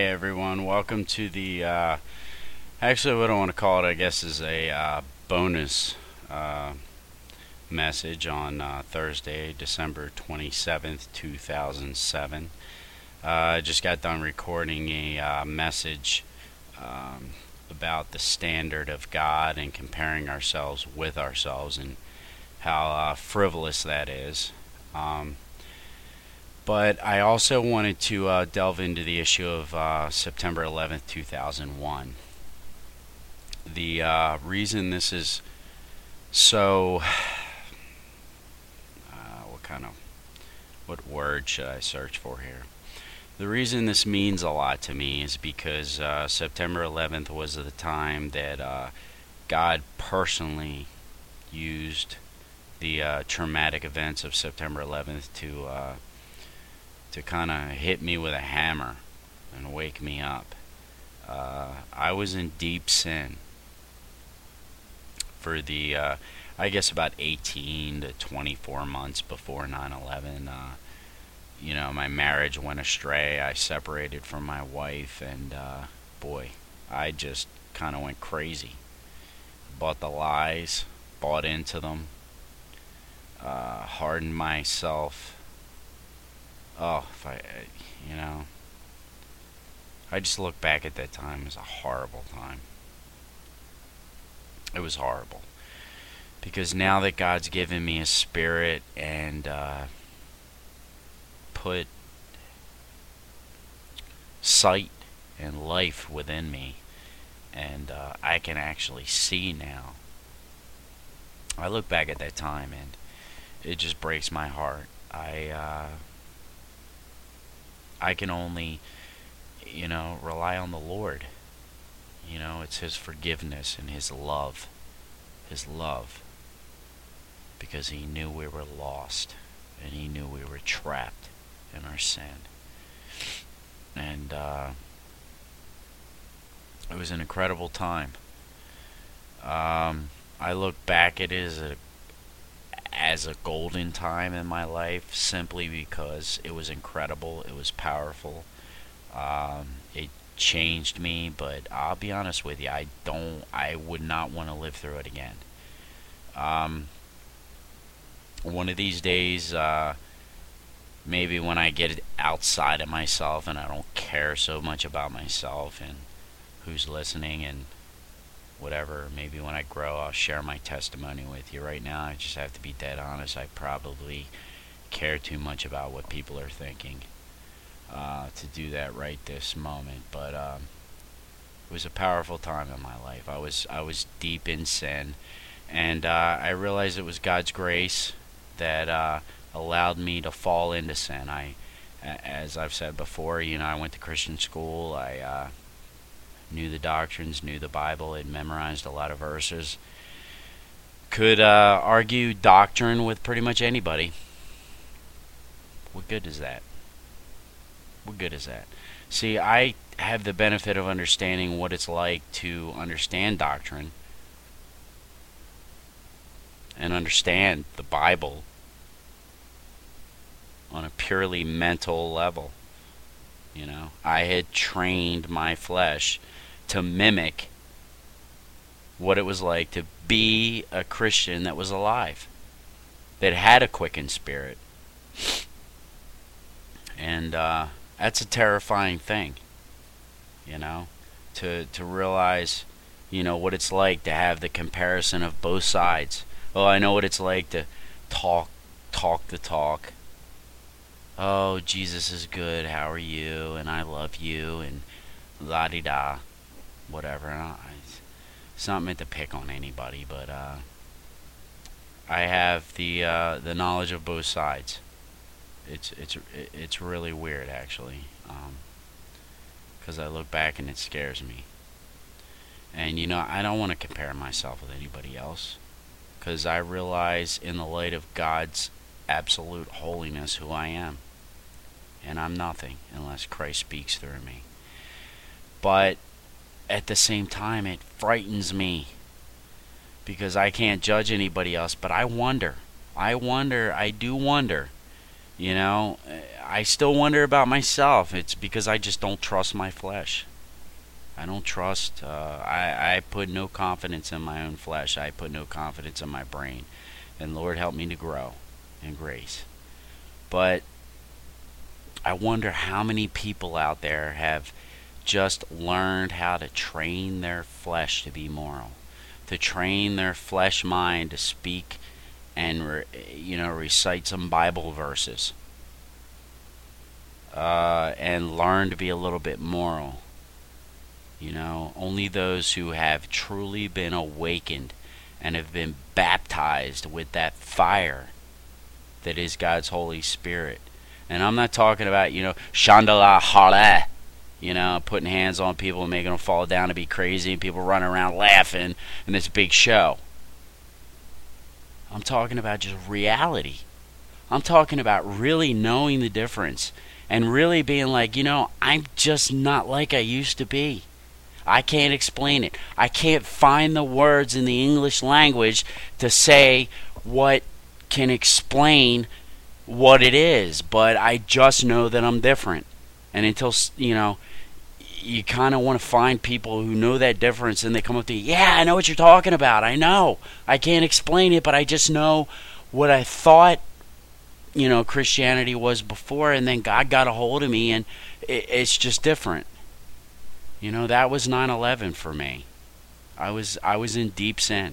everyone, welcome to the actually what I want to call it, I guess, is a bonus uh, message on Thursday, December 27th, 2007. I just got done recording a message um, about the standard of God and comparing ourselves with ourselves and how frivolous that is. Um, but I also wanted to delve into the issue of September 11th, 2001. The reason this is so, what word should I search for here? The reason this means a lot to me is because September 11th was the time that God personally used the traumatic events of September 11th to kind of hit me with a hammer and wake me up. I was in deep sin for the, I guess, about 18 to 24 months before 9/11. My marriage went astray. I separated from my wife, and boy, I just kind of went crazy. Bought the lies, bought into them, hardened myself. Oh, if I, you know, I just look back at that time as a horrible time. It was horrible because now that God's given me a spirit and put sight and life within me, and I can actually see now. I look back at that time and it just breaks my heart. I can only, rely on the Lord. It's His forgiveness and His love. His love. Because He knew we were lost. And He knew we were trapped in our sin. And it was an incredible time. I look back at it as a golden time in my life simply because it was incredible. It was powerful. It changed me, but I'll be honest with you, I would not want to live through it again. One of these days, maybe when I get outside of myself and I don't care so much about myself and who's listening and whatever, maybe when I grow, I'll share my testimony with you. Right now, I just have to be dead honest. I probably care too much about what people are thinking to do that right this moment. But it was a powerful time in my life. I was deep in sin, and I realized it was God's grace that allowed me to fall into sin. As I've said before, I went to Christian school. I knew the doctrines, knew the Bible, had memorized a lot of verses. Could argue doctrine with pretty much anybody. What good is that? What good is that? See, I have the benefit of understanding what it's like to understand doctrine and understand the Bible on a purely mental level. I had trained my flesh to mimic what it was like to be a Christian that was alive, that had a quickened spirit. And that's a terrifying thing, to realize, what it's like to have the comparison of both sides. Oh, I know what it's like to talk the talk. Oh, Jesus is good, how are you, and I love you, and la-di-da, whatever. It's not meant to pick on anybody, but I have the knowledge of both sides. It's really weird, actually, because I look back and it scares me. And, I don't want to compare myself with anybody else, because I realize in the light of God's absolute holiness who I am. And I'm nothing unless Christ speaks through me. But at the same time, it frightens me because I can't judge anybody else. But I do wonder You know, I still wonder about myself. It's because I just don't trust my flesh. I don't trust. I put no confidence in my own flesh. I put no confidence in my brain. And Lord, help me to grow in grace. But I wonder how many people out there have just learned how to train their flesh to be moral, to train their flesh mind to speak and recite some Bible verses, and learn to be a little bit moral. Only those who have truly been awakened and have been baptized with that fire that is God's Holy Spirit. And I'm not talking about, Chandala Hale, putting hands on people and making them fall down and be crazy and people running around laughing and this big show. I'm talking about just reality. I'm talking about really knowing the difference and really being like, I'm just not like I used to be. I can't explain it. I can't find the words in the English language to say what can explain what it is, but I just know that I'm different. And until, you kind of want to find people who know that difference, and they come up to you, yeah, I know what you're talking about. I know. I can't explain it, but I just know what I thought, Christianity was before, and then God got a hold of me, and it's just different. That was 9/11 for me. I was in deep sin.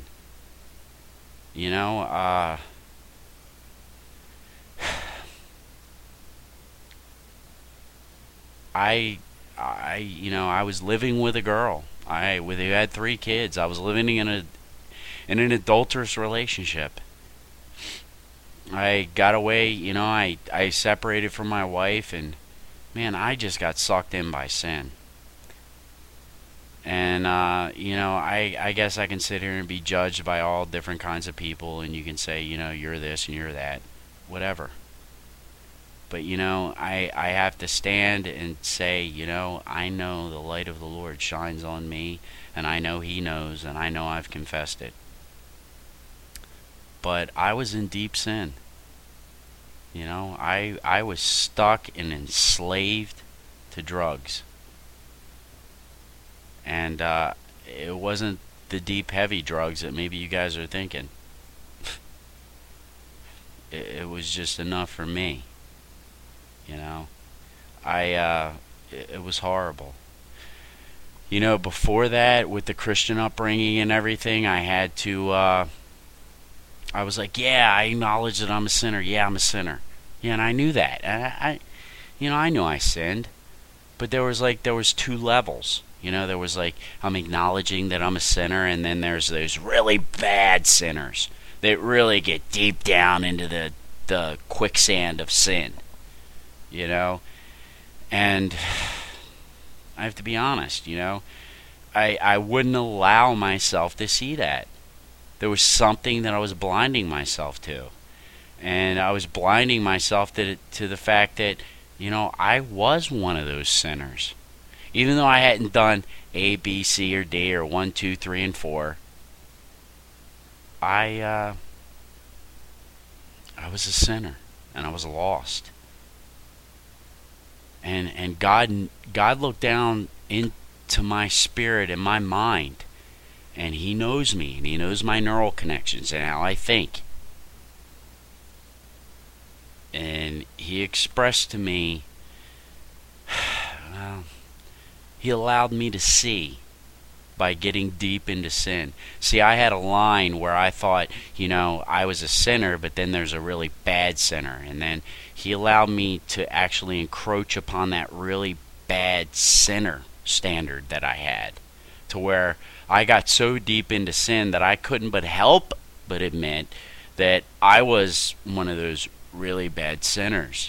I was living with a girl. Who had 3 kids. I was living in an adulterous relationship. I got away. I separated from my wife, and man, I just got sucked in by sin. And I guess I can sit here and be judged by all different kinds of people, and you can say, you're this and you're that, whatever. But, I have to stand and say, I know the light of the Lord shines on me, and I know He knows, and I know I've confessed it. But I was in deep sin. I was stuck and enslaved to drugs. And it wasn't the deep, heavy drugs that maybe you guys are thinking. It was just enough for me. It was horrible. Before that, with the Christian upbringing and everything, I had to, I was like, yeah, I acknowledge that I'm a sinner. Yeah, I'm a sinner. Yeah, and I knew that. I knew I sinned. But there was 2 levels. There was like, I'm acknowledging that I'm a sinner, and then there's those really bad sinners that really get deep down into the quicksand of sin. And I have to be honest, I wouldn't allow myself to see that. There was something that I was blinding myself to. And I was blinding myself to the fact that, I was one of those sinners. Even though I hadn't done A, B, C, or D, or 1, 2, 3, and 4, I was a sinner, and I was lost. And God looked down into my spirit and my mind, and He knows me, and He knows my neural connections and how I think. And He expressed to me, well, He allowed me to see by getting deep into sin. See, I had a line where I thought, I was a sinner, but then there's a really bad sinner. And then He allowed me to actually encroach upon that really bad sinner standard that I had, to where I got so deep into sin that I couldn't but help but admit that I was one of those really bad sinners.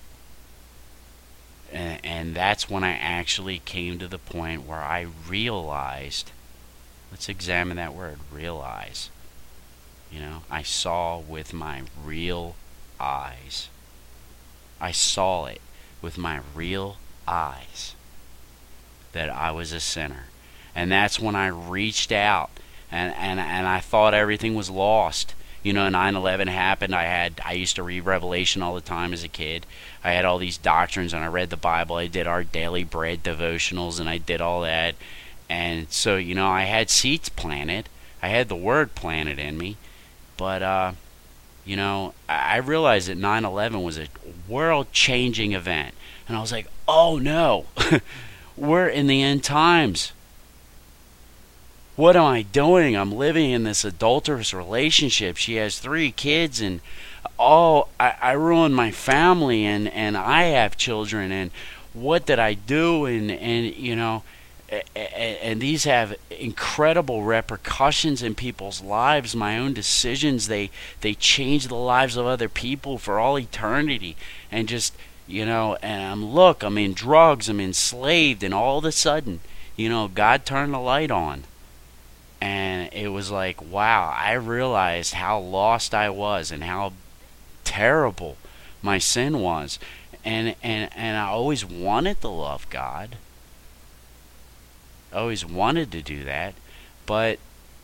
And that's when I actually came to the point where I realized, let's examine that word, realize. I saw with my real eyes. I saw it with my real eyes that I was a sinner. And that's when I reached out and I thought everything was lost. You know, 9/11 happened. I used to read Revelation all the time as a kid. I had all these doctrines, and I read the Bible. I did our daily bread devotionals, and I did all that. And so, you know, I had seeds planted. I had the word planted in me. But you know, I realized that 9/11 was a world-changing event, and I was like, "Oh no, we're in the end times. What am I doing? I'm living in this adulterous relationship. She has 3 kids, and I ruined my family, and I have children, and what did I do?" And you know, and these have incredible repercussions in people's lives. My own decisions, they change the lives of other people for all eternity. And just, you know, and I'm in drugs, I'm enslaved, and all of a sudden, you know, God turned the light on. And it was like, wow, I realized how lost I was and how terrible my sin was. And I always wanted to love God. I always wanted to do that, but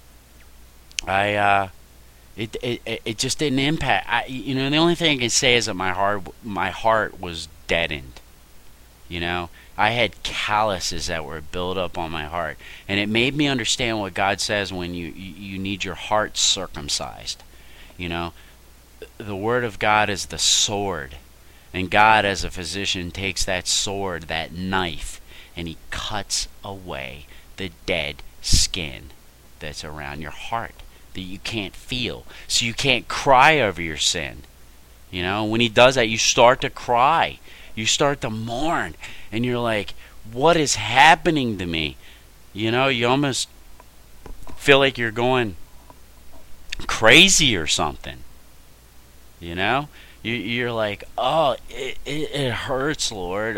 it just didn't impact. You know, the only thing I can say is that my heart was deadened. You know, I had calluses that were built up on my heart, and it made me understand what God says when you need your heart circumcised. You know, the Word of God is the sword, and God, as a physician, takes that sword, that knife, and He cuts away the dead skin that's around your heart that you can't feel. So you can't cry over your sin. You know, when He does that, you start to cry. You start to mourn. And you're like, what is happening to me? You know, you almost feel like you're going crazy or something. You know? You're like, oh, it hurts, Lord.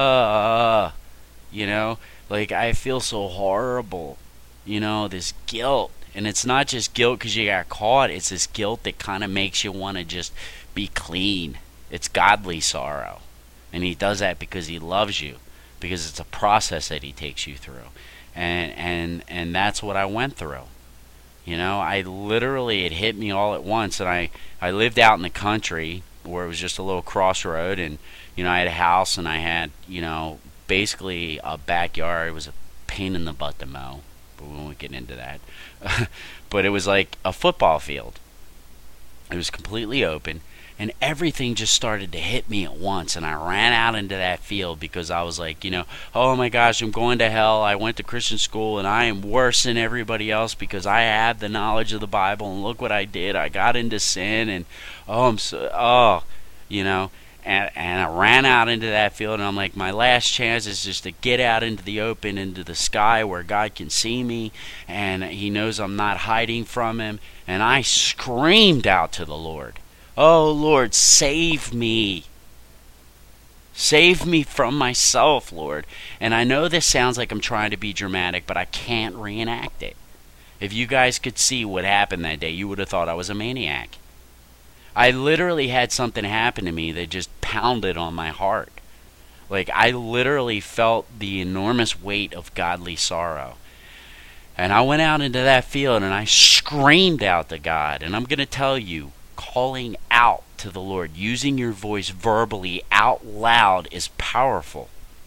You know, like, I feel so horrible. You know, this guilt. And it's not just guilt because you got caught. It's this guilt that kind of makes you want to just be clean. It's godly sorrow. And He does that because He loves you. Because it's a process that He takes you through. And that's what I went through. You know, it hit me all at once. And I lived out in the country where it was just a little crossroad. And, you know, I had a house and I had, you know, basically a backyard. It was a pain in the butt to mow, but we won't get into that. But it was like a football field. It was completely open, and everything just started to hit me at once. And I ran out into that field because I was like, you know, oh my gosh, I'm going to hell. I went to Christian school and I am worse than everybody else because I have the knowledge of the Bible, and look what I did. I got into sin, and you know. And I ran out into that field, and I'm like, my last chance is just to get out into the open, into the sky where God can see me, and He knows I'm not hiding from Him. And I screamed out to the Lord, oh Lord, save me. Save me from myself, Lord. And I know this sounds like I'm trying to be dramatic, but I can't reenact it. If you guys could see what happened that day, you would have thought I was a maniac. I literally had something happen to me that just pounded on my heart. Like, I literally felt the enormous weight of godly sorrow. And I went out into that field and I screamed out to God. And I'm going to tell you, calling out to the Lord, using your voice verbally out loud is powerful.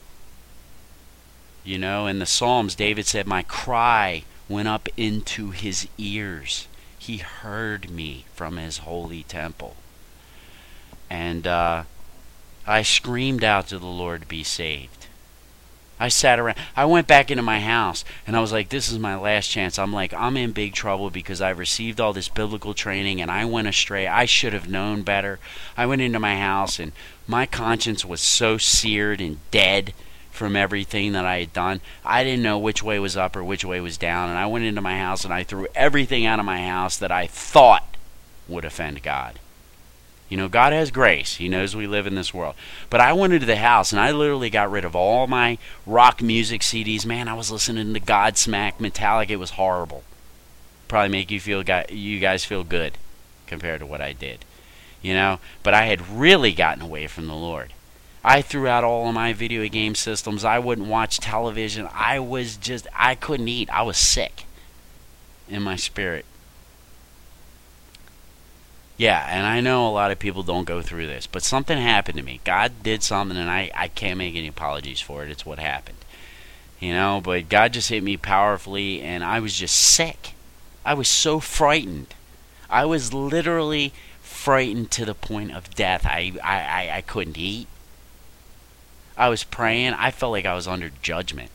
You know, in the Psalms, David said, my cry went up into His ears. He heard me from His holy temple. And I screamed out to the Lord to be saved. I sat around. I went back into my house, and I was like, this is my last chance. I'm like, I'm in big trouble because I've received all this biblical training, and I went astray. I should have known better. I went into my house, and my conscience was so seared and dead from everything that I had done. I didn't know which way was up or which way was down, and I went into my house and I threw everything out of my house that I thought would offend God. You know, God has grace. He knows we live in this world. But I went into the house and I literally got rid of all my rock music CDs. Man, I was listening to Godsmack, Metallica. It was horrible. Probably make you guys feel good compared to what I did. You know, but I had really gotten away from the Lord. I threw out all of my video game systems. I wouldn't watch television. I couldn't eat. I was sick in my spirit. Yeah, and I know a lot of people don't go through this, but something happened to me. God did something, and I can't make any apologies for it. It's what happened. But God just hit me powerfully, and I was just sick. I was so frightened. I was literally frightened to the point of death. I couldn't eat. I was praying. I felt like I was under judgment.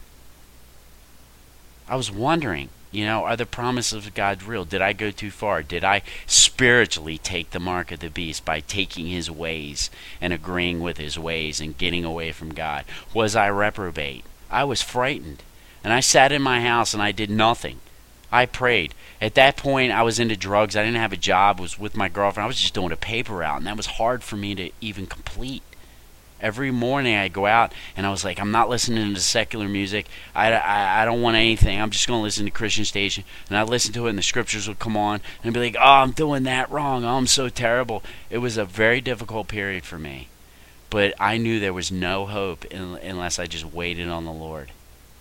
I was wondering, are the promises of God real? Did I go too far? Did I spiritually take the mark of the beast by taking his ways and agreeing with his ways and getting away from God? Was I reprobate? I was frightened. And I sat in my house and I did nothing. I prayed. At that point, I was into drugs. I didn't have a job. I was with my girlfriend. I was just doing a paper route, and that was hard for me to even complete. Every morning I'd go out and I was like, I'm not listening to secular music. I don't want anything. I'm just going to listen to Christian station. And I'd listen to it and the scriptures would come on and I'd be like, oh, I'm doing that wrong. Oh, I'm so terrible. It was a very difficult period for me. But I knew there was no hope unless I just waited on the Lord.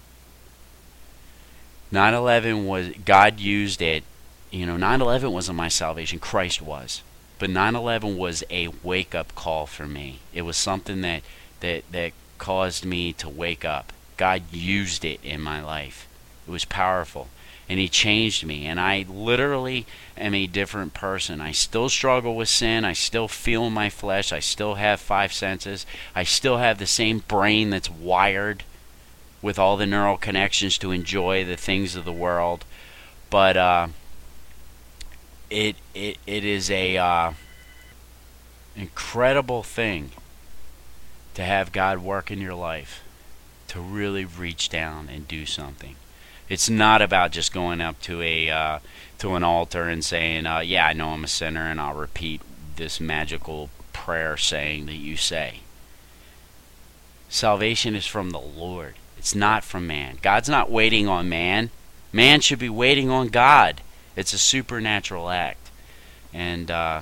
9/11 was, God used it. 9/11 wasn't my salvation. Christ was. But 9/11 was a wake-up call for me. It was something that caused me to wake up. God used it in my life. It was powerful. And he changed me. And I literally am a different person. I still struggle with sin. I still feel my flesh. I still have five senses. I still have the same brain that's wired with all the neural connections to enjoy the things of the world. But it is a incredible thing to have God work in your life, to really reach down and do something. It's not about just going up to an altar and saying, yeah, I know I'm a sinner, and I'll repeat this magical prayer saying that you say. Salvation is from the Lord. It's not from man. God's not waiting on man. Man should be waiting on God. It's a supernatural act. And, wow,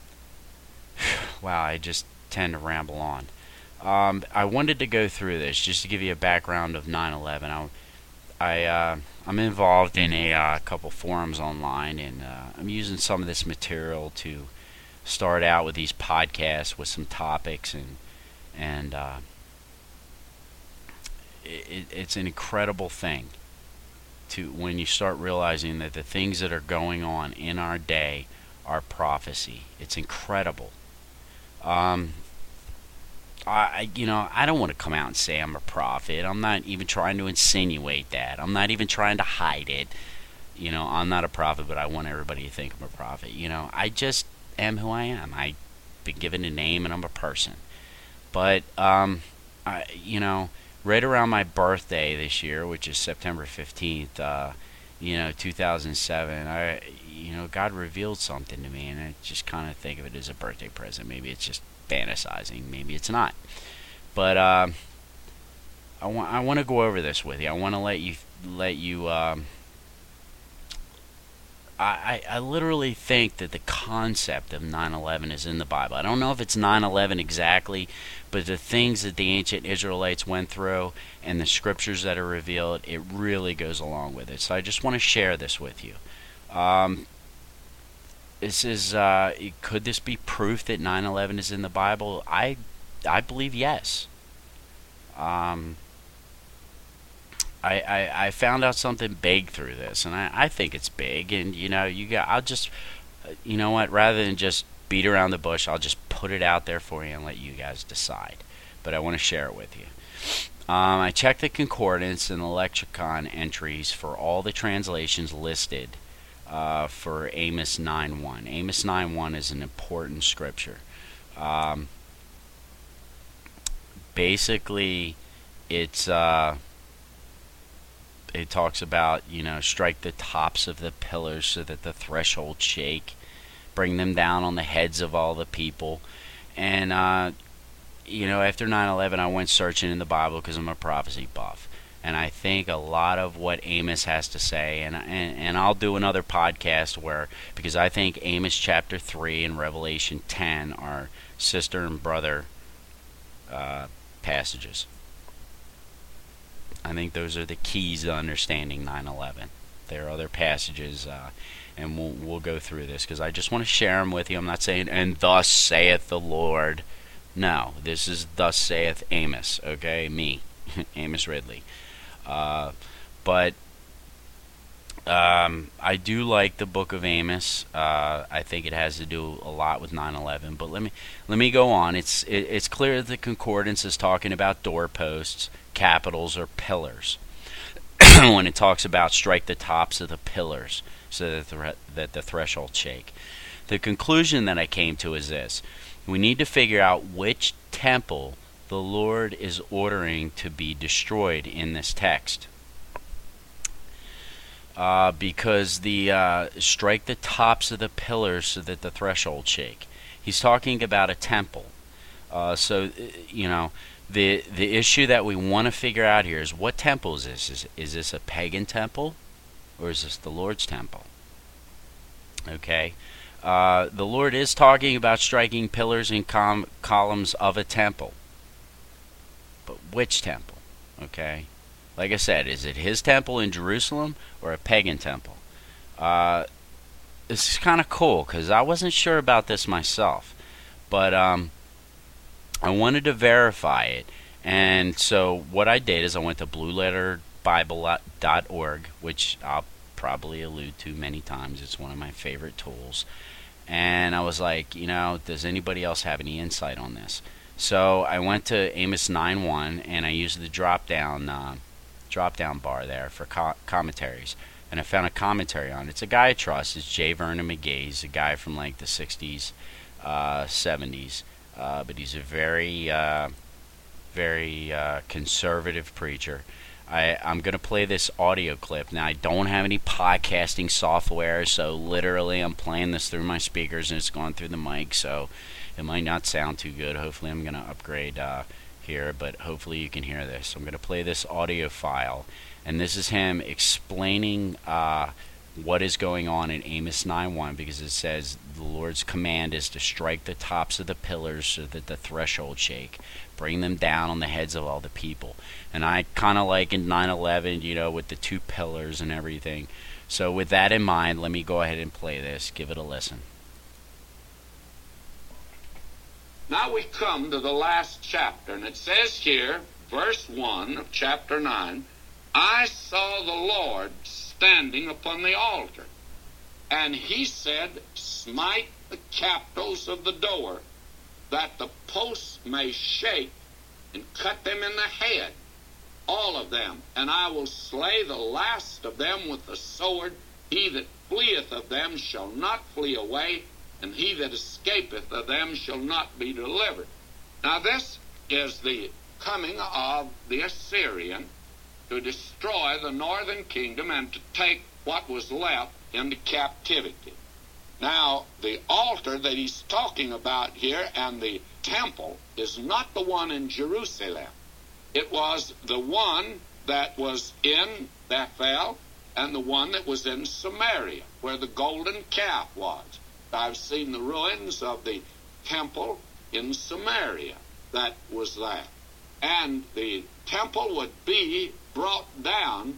I just tend to ramble on. I wanted to go through this just to give you a background of 9/11. I'm involved in a couple forums online, and I'm using some of this material to start out with these podcasts with some topics, and it's an incredible thing to when you start realizing that the things that are going on in our day are prophecy. It's incredible. I don't want to come out and say I'm a prophet. I'm not even trying to insinuate that. I'm not even trying to hide it. I'm not a prophet, but I want everybody to think I'm a prophet. I just am who I am. I've been given a name and I'm a person. But right around my birthday this year, which is September 15th, 2007, God revealed something to me, and I just kind of think of it as a birthday present. Maybe it's just fantasizing, maybe it's not. But I want to go over this with you. I want to let you. I literally think that the concept of 9/11 is in the Bible. I don't know if it's 9/11 exactly, but the things that the ancient Israelites went through and the scriptures that are revealed, it really goes along with it. So I just want to share this with you. This is could this be proof that 9/11 is in the Bible? I believe yes. I found out something big through this, and I think it's big. And I'll just, what? Rather than just beat around the bush, I'll just put it out there for you and let you guys decide. But I want to share it with you. I checked the concordance and the lexicon entries for all the translations listed for Amos 9:1. Amos 9:1 is an important scripture. Basically, it's it talks about, strike the tops of the pillars so that the threshold shake, bring them down on the heads of all the people. And, after 9/11, I went searching in the Bible because I'm a prophecy buff. And I think a lot of what Amos has to say, and I'll do another podcast because I think Amos chapter 3 and Revelation 10 are sister and brother passages. I think those are the keys to understanding 9/11. There are other passages, and we'll go through this because I just want to share them with you. I'm not saying, and thus saith the Lord. No, this is thus saith Amos, okay? Me, Amos Ridley. But I do like the book of Amos. I think it has to do a lot with 9/11. But let me go on. It's clear that the concordance is talking about doorposts, capitals, or pillars. When it talks about strike the tops of the pillars so that the threshold shake. The conclusion that I came to is this. We need to figure out which temple the Lord is ordering to be destroyed in this text. Because the strike the tops of the pillars so that the threshold shake. He's talking about a temple. So, the issue that we want to figure out here is what temple is this? Is this a pagan temple or is this the Lord's temple? Okay. The Lord is talking about striking pillars and columns of a temple. But which temple? Okay. Like I said, is it his temple in Jerusalem or a pagan temple? This is kind of cool because I wasn't sure about this myself. But I wanted to verify it. And so what I did is I went to blueletterbible.org, which I'll probably allude to many times. It's one of my favorite tools. And I was like, does anybody else have any insight on this? So I went to Amos 9:1 and I used the drop down bar there for commentaries. And I found a commentary on it. It's a guy I trust. It's J. Vernon McGee. He's a guy from like the 60s, 70s. But he's a very conservative preacher. I'm going to play this audio clip. Now, I don't have any podcasting software, so literally I'm playing this through my speakers and it's going through the mic, so it might not sound too good. Hopefully I'm going to upgrade here, but hopefully you can hear this. I'm going to play this audio file, and this is him explaining what is going on in Amos 9:1, because it says the Lord's command is to strike the tops of the pillars so that the threshold shake, bring them down on the heads of all the people. And I kind of like in 9/11, with the two pillars and everything. So with that in mind, let me go ahead and play this. Give it a listen. Now we come to the last chapter, and it says here, verse 1 of chapter 9, I saw the Lord standing upon the altar, and he said, smite the capitals of the door, that the posts may shake, and cut them in the head, all of them, and I will slay the last of them with the sword. He that fleeth of them shall not flee away, and he that escapeth of them shall not be delivered. Now this is the coming of the Assyrian to destroy the northern kingdom and to take what was left into captivity. Now, the altar that he's talking about here and the temple is not the one in Jerusalem. It was the one that was in Bethel and the one that was in Samaria, where the golden calf was. I've seen the ruins of the temple in Samaria that was there. And the temple would be brought down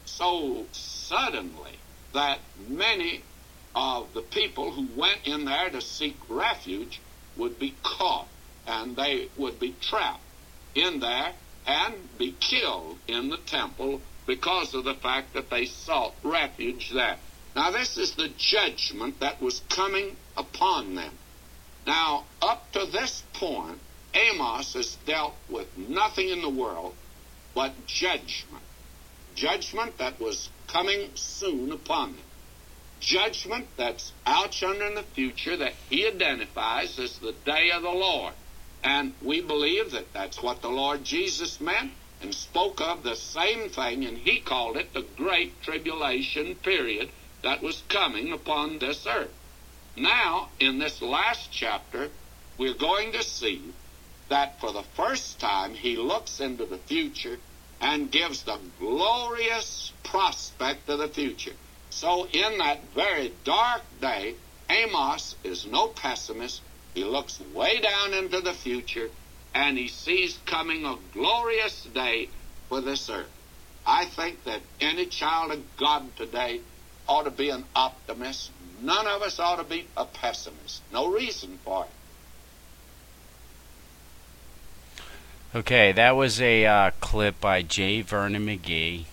so suddenly that many of the people who went in there to seek refuge would be caught, and they would be trapped in there and be killed in the temple because of the fact that they sought refuge there. Now this is the judgment that was coming upon them. Now, up to this point, Amos has dealt with nothing in the world but judgment. Judgment that was coming soon upon them. Judgment that's out yonder in the future that he identifies as the day of the Lord. And we believe that that's what the Lord Jesus meant and spoke of the same thing, and he called it the Great Tribulation period that was coming upon this earth. Now, in this last chapter, we're going to see that for the first time he looks into the future and gives the glorious prospect of the future. So in that very dark day, Amos is no pessimist. He looks way down into the future, and he sees coming a glorious day for this earth. I think that any child of God today ought to be an optimist. None of us ought to be a pessimist. No reason for it. Okay, that was a clip by J. Vernon McGee.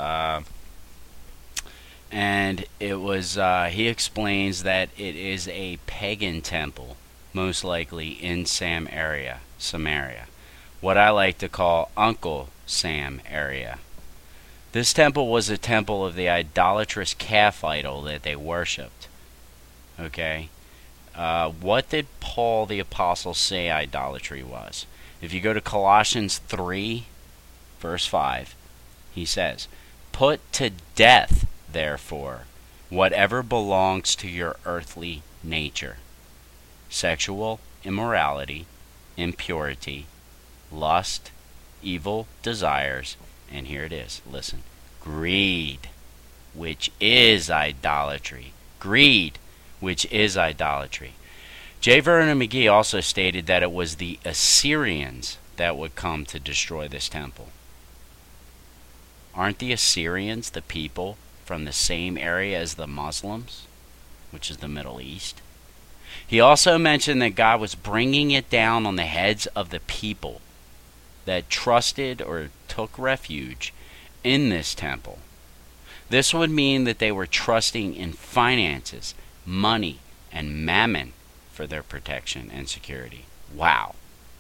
And it was, he explains that it is a pagan temple, most likely in Samaria, what I like to call Uncle Sam area. This temple was a temple of the idolatrous calf idol that they worshipped. Okay? What did Paul the Apostle say idolatry was? If you go to Colossians 3, verse 5, he says, "Put to death, therefore, whatever belongs to your earthly nature: sexual immorality, impurity, lust, evil desires," and here it is, listen, "greed, which is idolatry." Greed, which is idolatry. J. Vernon McGee also stated that it was the Assyrians that would come to destroy this temple. Aren't the Assyrians the people from the same area as the Muslims, which is the Middle East? He also mentioned that God was bringing it down on the heads of the people that trusted or took refuge in this temple. This would mean that they were trusting in finances, money, and mammon for their protection and security. Wow.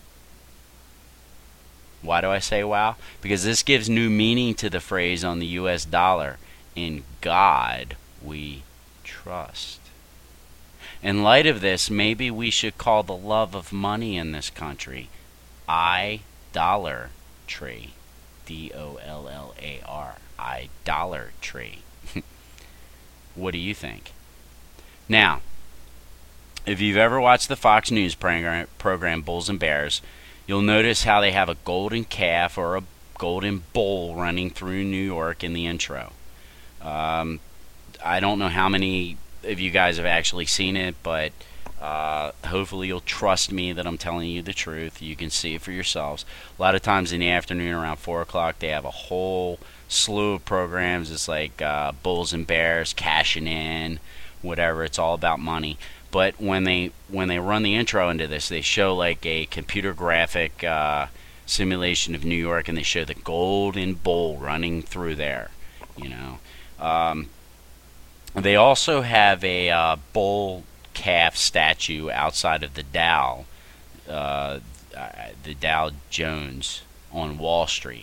Why do I say wow? Because this gives new meaning to the phrase on the US dollar: "In God we trust." In light of this, maybe we should call the love of money in this country idolatry. DOLLAR. Idolatry. What do you think? Now, if you've ever watched the Fox News program Bulls and Bears, you'll notice how they have a golden calf or a golden bull running through New York in the intro. I don't know how many of you guys have actually seen it, but hopefully you'll trust me that I'm telling you the truth. You can see it for yourselves. A lot of times in the afternoon around 4 o'clock, they have a whole slew of programs. It's like Bulls and Bears, Cashing In, whatever. It's all about money. But when they run the intro into this, they show like a computer graphic simulation of New York, and they show the golden bull running through there. You know, they also have a bull calf statue outside of the Dow Jones on Wall Street.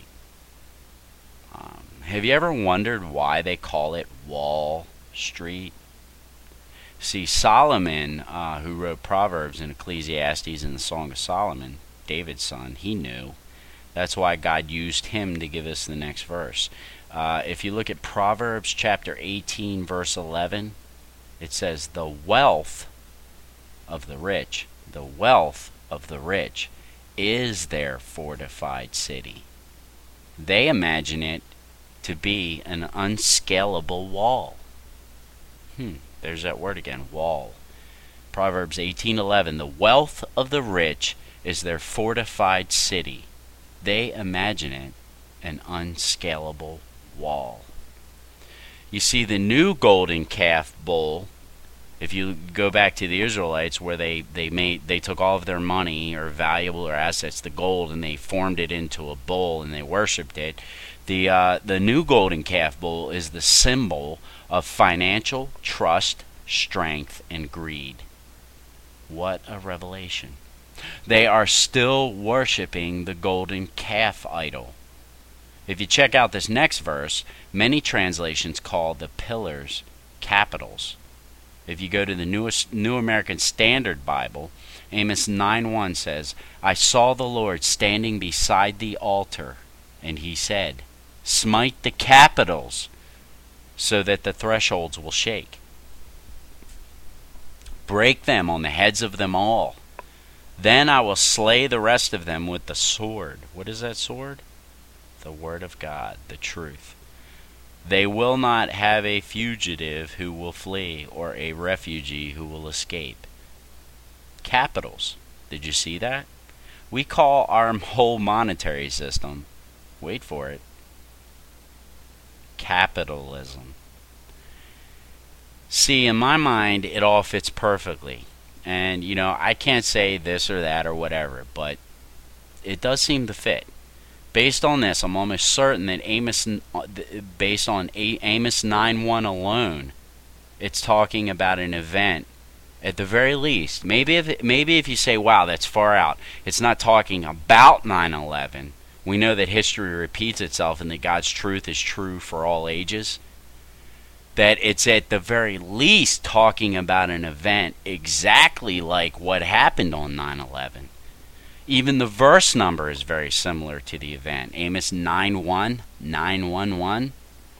Have you ever wondered why they call it Wall Street? See, Solomon, who wrote Proverbs and Ecclesiastes and the Song of Solomon, David's son, he knew. That's why God used him to give us the next verse. If you look at Proverbs chapter 18, verse 11, it says, the wealth of the rich is their fortified city. They imagine it to be an unscalable wall. There's that word again, wall. Proverbs 18:11, the wealth of the rich is their fortified city. They imagine it an unscalable wall. You see, the new golden calf bull, if you go back to the Israelites where they took all of their money or valuable or assets, the gold, and they formed it into a bull and they worshipped it. The new golden calf bull is the symbol of financial trust, strength, and greed. What a revelation. They are still worshiping the golden calf idol. If you check out this next verse, many translations call the pillars capitals. If you go to the New American Standard Bible, Amos 9:1 says, I saw the Lord standing beside the altar, and he said, smite the capitals so that the thresholds will shake. Break them on the heads of them all. Then I will slay the rest of them with the sword. What is that sword? The word of God, the truth. They will not have a fugitive who will flee or a refugee who will escape. Capitals. Did you see that? We call our whole monetary system, wait for it, capitalism. See, in my mind, it all fits perfectly. And, I can't say this or that or whatever, but it does seem to fit. Based on this, I'm almost certain that based on Amos 9:1 alone, it's talking about an event. At the very least, maybe if you say, wow, that's far out, it's not talking about 9/11. We know that history repeats itself and that God's truth is true for all ages. That it's at the very least talking about an event exactly like what happened on 9/11. Even the verse number is very similar to the event. Amos 9:1, 911.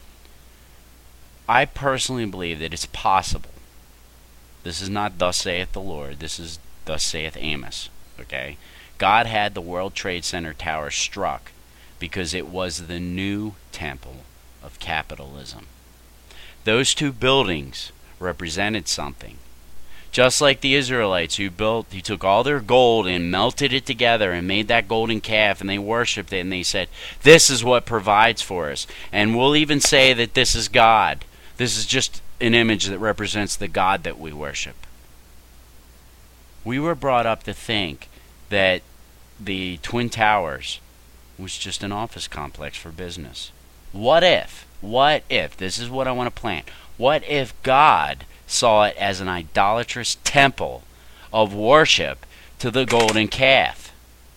I personally believe that it's possible. This is not thus saith the Lord. This is thus saith Amos. Okay? God had the World Trade Center tower struck because it was the new temple of capitalism. Those two buildings represented something. Just like the Israelites who took all their gold and melted it together and made that golden calf, and they worshipped it, and they said, this is what provides for us. And we'll even say that this is God. This is just an image that represents the God that we worship. We were brought up to think that the Twin Towers was just an office complex for business. What if, this is what I want to plant, what if God saw it as an idolatrous temple of worship to the golden calf?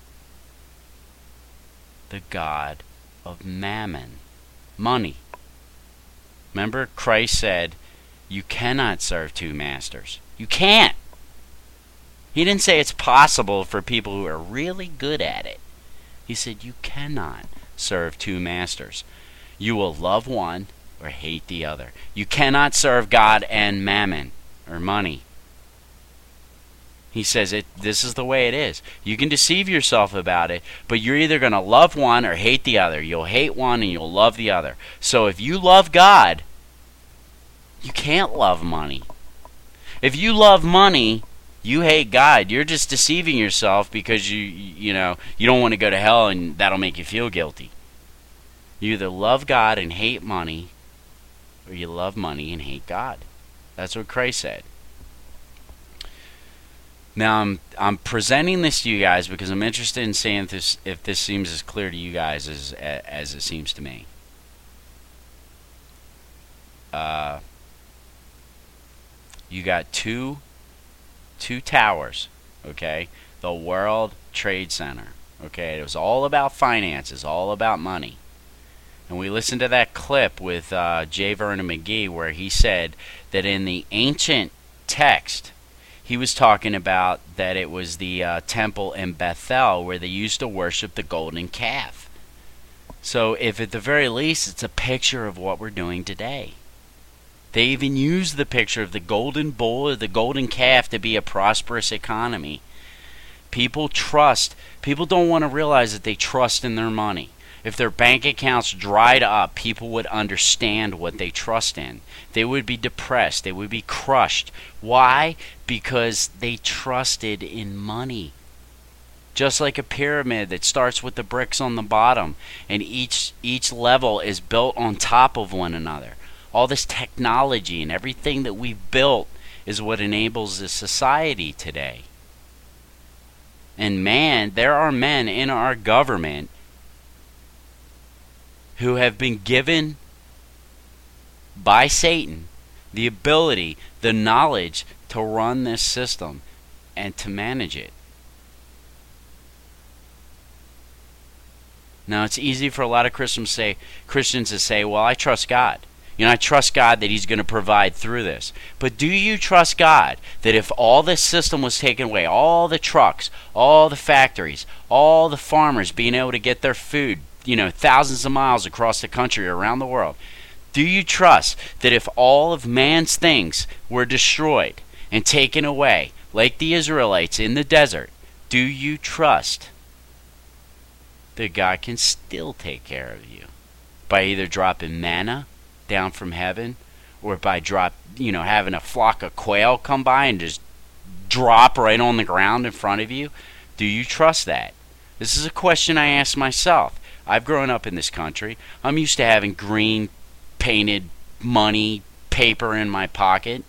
The god of mammon, money. Remember, Christ said, you cannot serve two masters. You can't. He didn't say it's possible for people who are really good at it. He said you cannot serve two masters. You will love one or hate the other. You cannot serve God and mammon, or money. He says this is the way it is. You can deceive yourself about it, but you're either going to love one or hate the other. You'll hate one and you'll love the other. So if you love God, you can't love money. If you love money, you hate God. You're just deceiving yourself because you don't want to go to hell, and that'll make you feel guilty. You either love God and hate money, or you love money and hate God. That's what Christ said. Now I'm presenting this to you guys because I'm interested in seeing if this seems as clear to you guys as it seems to me. You got two towers, okay? The World Trade Center, okay? It was all about finances, all about money. And we listened to that clip with J. Vernon McGee where he said that in the ancient text, he was talking about that it was the temple in Bethel where they used to worship the golden calf. So if at the very least it's a picture of what we're doing today. They even use the picture of the golden bull or the golden calf to be a prosperous economy. People don't want to realize that they trust in their money. If their bank accounts dried up, people would understand what they trust in. They would be depressed. They would be crushed. Why? Because they trusted in money. Just like a pyramid that starts with the bricks on the bottom, and each level is built on top of one another. All this technology and everything that we've built is what enables this society today. And there are men in our government who have been given by Satan the ability, the knowledge to run this system and to manage it. Now, it's easy for a lot of Christians to say, well, I trust God. I trust God that He's going to provide through this. But do you trust God that if all this system was taken away, all the trucks, all the factories, all the farmers being able to get their food, thousands of miles across the country or around the world, do you trust that if all of man's things were destroyed and taken away, like the Israelites in the desert, do you trust that God can still take care of you by either dropping manna down from heaven, or by having a flock of quail come by and just drop right on the ground in front of you? Do you trust that? This is a question I ask myself. I've grown up in this country. I'm used to having green painted money paper in my pocket.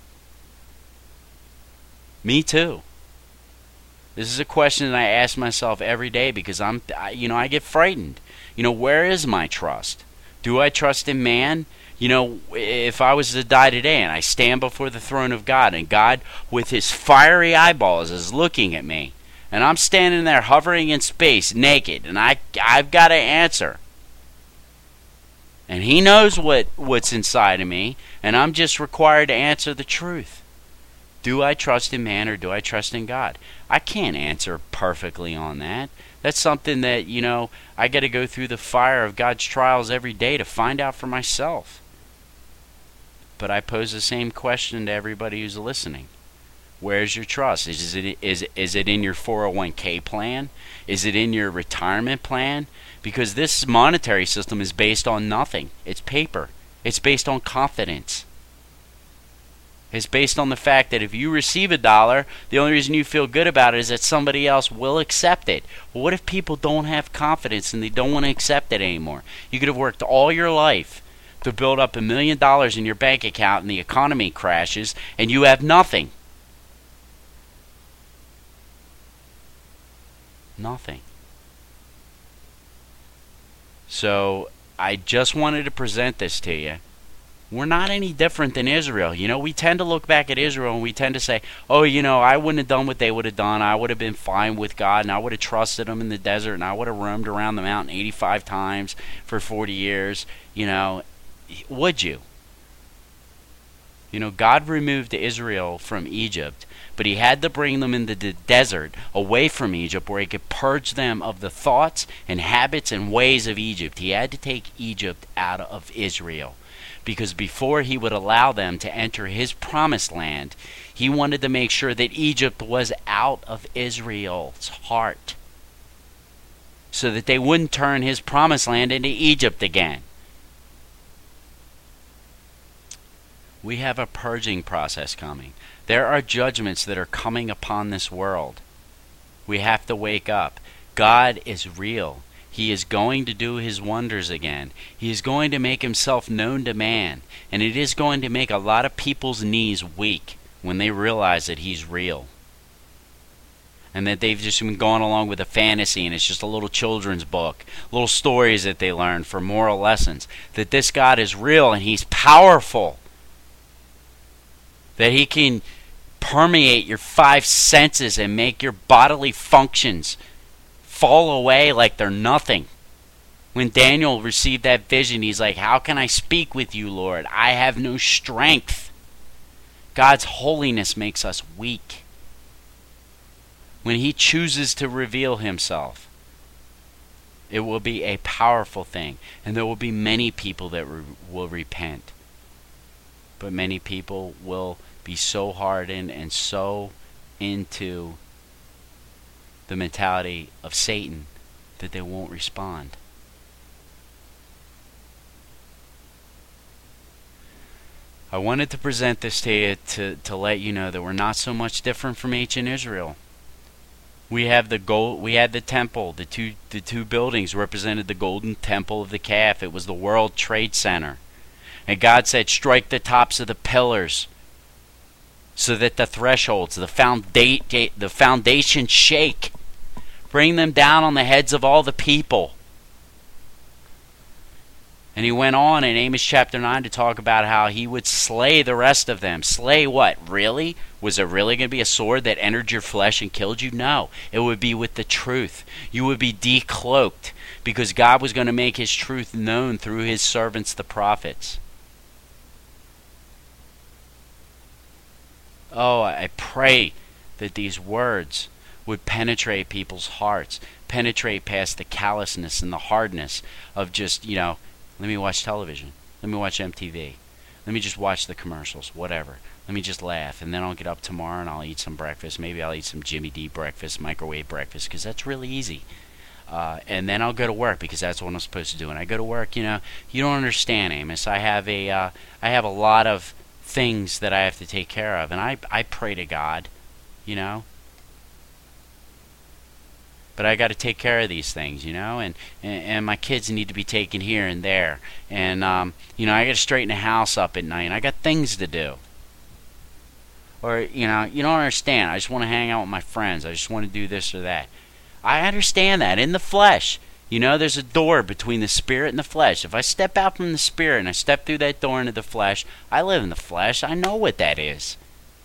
Me too. This is a question that I ask myself every day because I get frightened. Where is my trust? Do I trust in man? If I was to die today and I stand before the throne of God and God with his fiery eyeballs is looking at me and I'm standing there hovering in space naked and I've got to answer. And he knows what's inside of me and I'm just required to answer the truth. Do I trust in man or do I trust in God? I can't answer perfectly on that. That's something that, I got to go through the fire of God's trials every day to find out for myself. But I pose the same question to everybody who's listening. Where's your trust? Is it in your 401k plan? Is it in your retirement plan? Because this monetary system is based on nothing. It's paper. It's based on confidence. It's based on the fact that if you receive $1, the only reason you feel good about it is that somebody else will accept it. Well, what if people don't have confidence and they don't want to accept it anymore? You could have worked all your life to build up $1 million in your bank account and the economy crashes and you have nothing. Nothing. So I just wanted to present this to you. We're not any different than Israel. We tend to look back at Israel and we tend to say, oh, I wouldn't have done what they would have done. I would have been fine with God and I would have trusted him in the desert and I would have roamed around the mountain 85 times for 40 years. Would you? God removed Israel from Egypt, but he had to bring them into the desert away from Egypt where he could purge them of the thoughts and habits and ways of Egypt. He had to take Egypt out of Israel. Because before he would allow them to enter his promised land, he wanted to make sure that Egypt was out of Israel's heart, so that they wouldn't turn his promised land into Egypt again. We have a purging process coming. There are judgments that are coming upon this world. We have to wake up. God is real. He is going to do his wonders again. He is going to make himself known to man. And it is going to make a lot of people's knees weak when they realize that he's real. And that they've just been going along with a fantasy and it's just a little children's book. Little stories that they learn for moral lessons. That this God is real and he's powerful. That he can permeate your 5 senses and make your bodily functions fall away like they're nothing. When Daniel received that vision, he's like, how can I speak with you, Lord? I have no strength. God's holiness makes us weak. When he chooses to reveal himself, it will be a powerful thing. And there will be many people that will repent. But many people will be so hardened and so into the mentality of Satan that they won't respond. I wanted to present this to you to let you know that we're not so much different from ancient Israel. We have the gold. We had the temple. The two buildings represented the golden temple of the calf. It was the World Trade Center, and God said, "Strike the tops of the pillars, so that the thresholds, the foundation shake. Bring them down on the heads of all the people." And he went on in Amos chapter 9 to talk about how he would slay the rest of them. Slay what? Really? Was it really going to be a sword that entered your flesh and killed you? No. It would be with the truth. You would be decloaked because God was going to make his truth known through his servants, the prophets. Oh, I pray that these words would penetrate people's hearts, penetrate past the callousness and the hardness of just, let me watch television, let me watch MTV, let me just watch the commercials, whatever. Let me just laugh, and then I'll get up tomorrow and I'll eat some breakfast. Maybe I'll eat some Jimmy D breakfast, microwave breakfast, because that's really easy. And then I'll go to work because that's what I'm supposed to do. And I go to work, you don't understand, Amos. I have a lot of things that I have to take care of, and I pray to God, but I got to take care of these things, and my kids need to be taken here and there, and I got to straighten the house up at night. I got things to do. Or you don't understand. I just want to hang out with my friends. I just want to do this or that. I understand that in the flesh. There's a door between the spirit and the flesh. If I step out from the spirit and I step through that door into the flesh, I live in the flesh. I know what that is.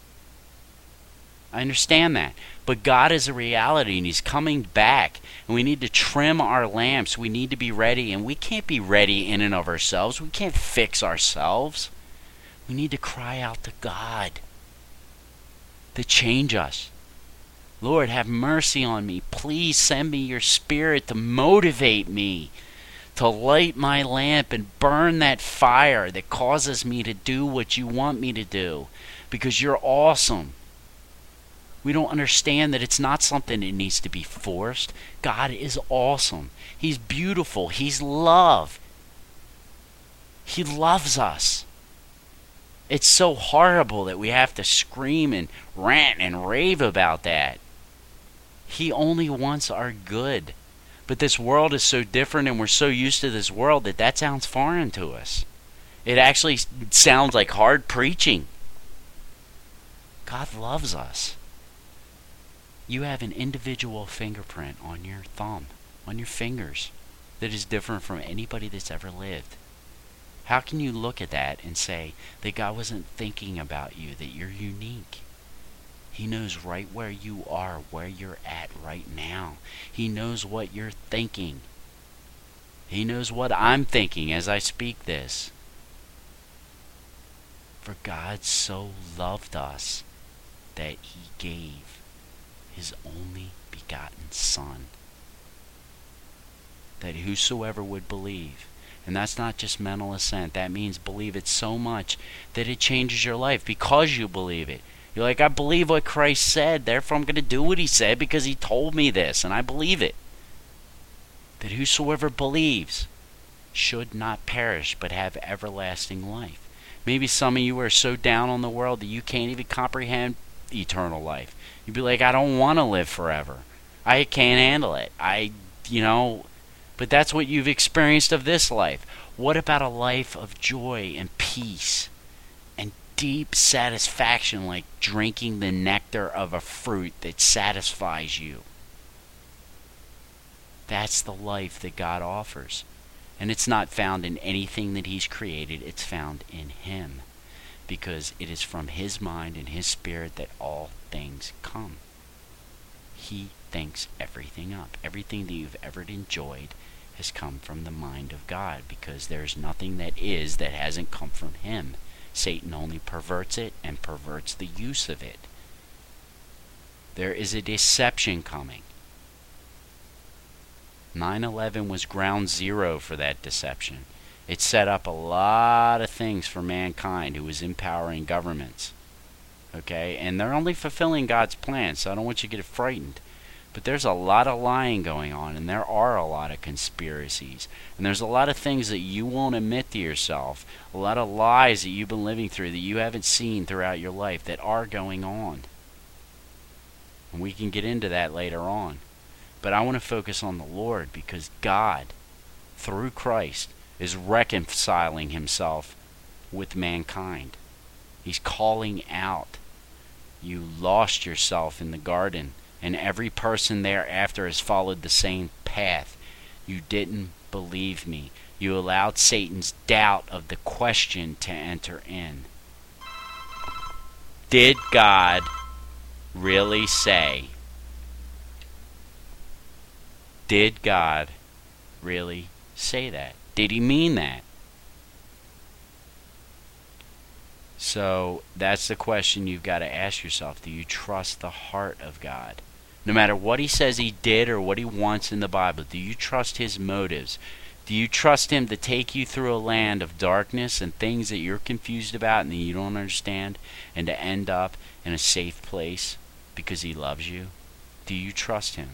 I understand that. But God is a reality, and He's coming back. And we need to trim our lamps. We need to be ready. And we can't be ready in and of ourselves. We can't fix ourselves. We need to cry out to God to change us. Lord, have mercy on me. Please send me your Spirit to motivate me, to light my lamp and burn that fire that causes me to do what you want me to do, because you're awesome. We don't understand that it's not something that needs to be forced. God is awesome. He's beautiful. He's love. He loves us. It's so horrible that we have to scream and rant and rave about that. He only wants our good. But this world is so different, and we're so used to this world that sounds foreign to us. It actually sounds like hard preaching. God loves us. You have an individual fingerprint on your thumb, on your fingers, that is different from anybody that's ever lived. How can you look at that and say that God wasn't thinking about you, that you're unique? He knows right where you are, where you're at right now. He knows what you're thinking. He knows what I'm thinking as I speak this. For God so loved us that He gave His only begotten Son, that whosoever would believe, and that's not just mental assent, that means believe it so much that it changes your life because you believe it. You're like, I believe what Christ said, therefore I'm going to do what He said because He told me this, and I believe it. That whosoever believes should not perish but have everlasting life. Maybe some of you are so down on the world that you can't even comprehend eternal life. You'd be like, I don't want to live forever. I can't handle it. But that's what you've experienced of this life. What about a life of joy and peace and deep satisfaction, like drinking the nectar of a fruit that satisfies you? That's the life that God offers. And it's not found in anything that He's created. It's found in Him. Because it is from His mind and His Spirit that all things come. He thinks everything up. Everything that you've ever enjoyed has come from the mind of God, because there's nothing that hasn't come from Him. Satan only perverts it and perverts the use of it. There is a deception coming. 9/11 was ground zero for that deception. It set up a lot of things for mankind who was empowering governments. Okay? And they're only fulfilling God's plan, so I don't want you to get frightened. But there's a lot of lying going on, and there are a lot of conspiracies. And there's a lot of things that you won't admit to yourself, a lot of lies that you've been living through that you haven't seen throughout your life that are going on. And we can get into that later on. But I want to focus on the Lord, because God, through Christ, is reconciling Himself with mankind. He's calling out. You lost yourself in the garden, and every person thereafter has followed the same path. You didn't believe me. You allowed Satan's doubt of the question to enter in. Did God really say? Did God really say that? Did He mean that? So that's the question you've got to ask yourself. Do you trust the heart of God? No matter what He says He did or what He wants in the Bible, do you trust His motives? Do you trust Him to take you through a land of darkness and things that you're confused about and that you don't understand, and to end up in a safe place because He loves you? Do you trust Him?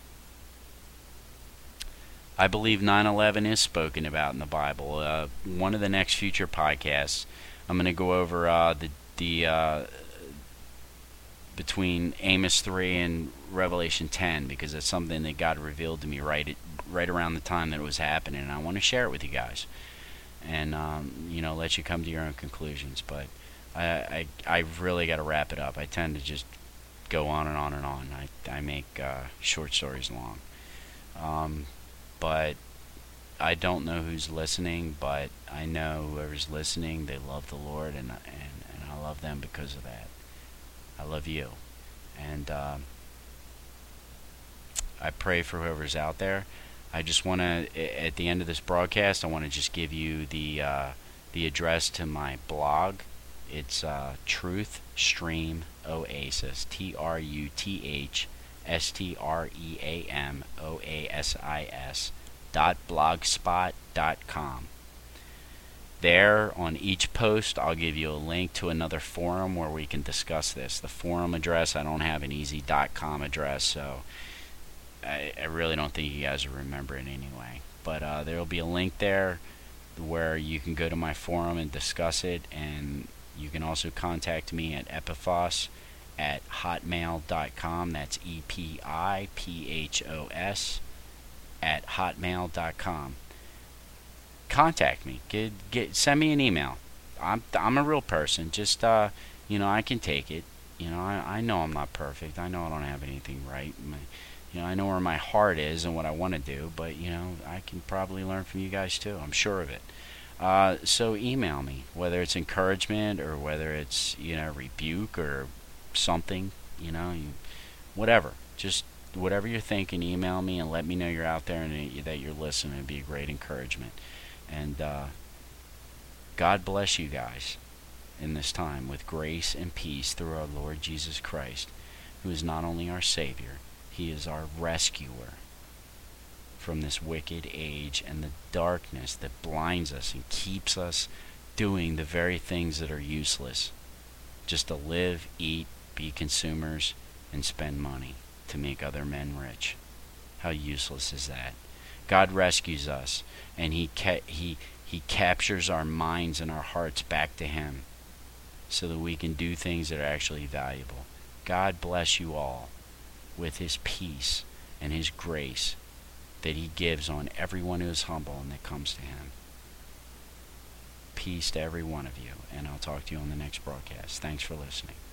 I believe 9/11 is spoken about in the Bible. One of the next future podcasts, I'm going to go over between Amos 3 and Revelation 10, because it's something that God revealed to me right around the time that it was happening, and I want to share it with you guys, and let you come to your own conclusions. But I've really got to wrap it up. I tend to just go on and on and on. I make short stories long, but I don't know who's listening, but I know whoever's listening, they love the Lord, and I love them because of that. I love you, and I pray for whoever's out there. I just want to, at the end of this broadcast, I want to just give you the address to my blog. It's Truth Stream Oasis, TruthStreamoasis.blogspot.com. There, on each post, I'll give you a link to another forum where we can discuss this. The forum address, I don't have an easy .com address, so I really don't think you guys will remember it anyway. But there will be a link there where you can go to my forum and discuss it, and you can also contact me at epiphos@hotmail.com. That's EPIPHOS @hotmail.com. Contact me. Send me an email. I'm a real person. Just I can take it. I know I'm not perfect. I know I don't have anything right. I know where my heart is and what I want to do. But I can probably learn from you guys too. I'm sure of it. So email me, whether it's encouragement or whether it's rebuke or something. Whatever. Just whatever you're thinking, email me and let me know you're out there and that you're listening. It'd be a great encouragement. And God bless you guys in this time with grace and peace through our Lord Jesus Christ, who is not only our Savior, He is our rescuer from this wicked age and the darkness that blinds us and keeps us doing the very things that are useless, just to live, eat, be consumers, and spend money to make other men rich. How useless is that? God rescues us, and He captures our minds and our hearts back to Him so that we can do things that are actually valuable. God bless you all with His peace and His grace that He gives on everyone who is humble and that comes to Him. Peace to every one of you, and I'll talk to you on the next broadcast. Thanks for listening.